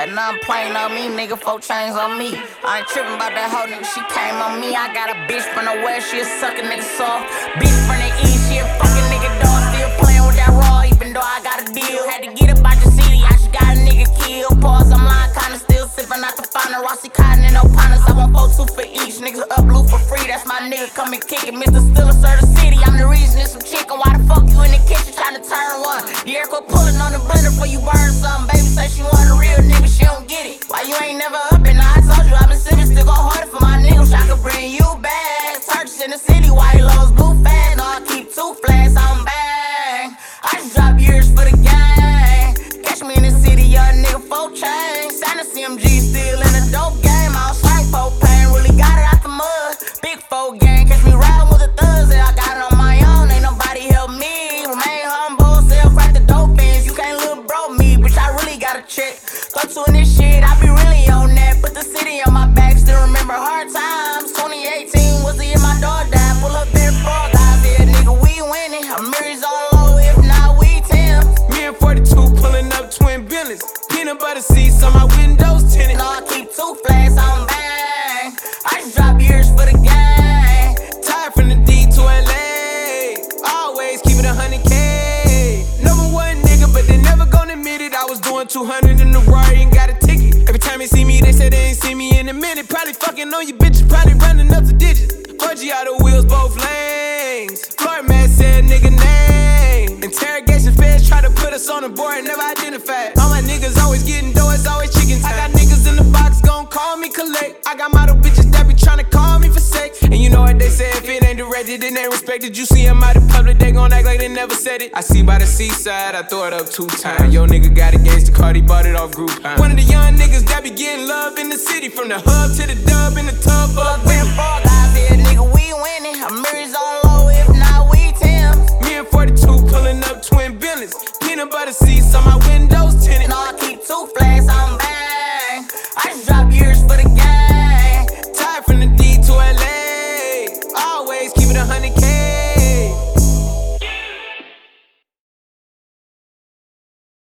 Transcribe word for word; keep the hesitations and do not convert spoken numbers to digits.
And now I'm playing on me, nigga, four chains on me. I ain't tripping about that hoe, nigga, she came on me. I got a bitch from the west, she a suckin' nigga soft. Bitch from the east, she a fucking nigga dog. Still playing with that raw, even though I got a deal. Had to get up out the city, I just got a nigga killed. Pause, I'm lying, kinda still sippin' out the final. Rossi Cotton and no partners, I want four two for each. Niggas up blue for free, that's my nigga, come and kick it. Mister Stiller, sir, the city, I'm the reason it's some chicken. Why the fuck you in the kitchen tryna turn one? The air quit pullin' on the blender before you burn something. Baby say she want a real nigga, she don't get it. Why you ain't never up and I told you I've been sippin', still go harder for my niggas. I could bring you back. Turks in the city, white lows, blue fast. No, I keep two flats, I'm bang. I just drop years for the gang. Catch me in the city, young nigga, four chains. Sign a C M G, still in the dope game. I was straight for pain, really got it out the mud. Big four gang, catch me riding with the thugs, and I got it on my own. Ain't nobody help me. Remain humble, self right the dope ends. You can't little bro me, bitch, I really got a check. Go to in this shit, I be really on that. Put the city on my back, still remember hard times. twenty eighteen was the year my dog died. Pull up there, frog eyes, yeah, nigga, we winning. I'm mirrors all low, if not, we Tim. Me and forty-two pulling up twin billions. Peanut butter seats on my windows tinted. No, I keep two flats, I'm bang. I just drop years for the gang. Tired from the D to L A. Always keep it a hundred K. Number one nigga, but they never gonna admit it. I was doing two hundred in the Rari and got a ticket. Every time they see me, they say they ain't see me in a minute. Probably fucking on you bitches, probably running up the digits. four G out of wheels, both lanes. Floor man said nigga name. Interrogation feds try to put us on the board, never identified. All my niggas always getting dough, it's always chicken time. I got niggas in the box, gon' call me collect. I got model bitches that be tryna call me for sex. And you know what they say, if it ain't directed, then they respected. You see them out in public, they gon' act like they never said it. I see by the seaside, I throw it up two times. Yo nigga got against the car, he bought it off Groupon. One of the young niggas that be getting love in the city. From the hub to the dub in the tub, up with frog eyes, yeah, nigga, we winning. I'm mirrors all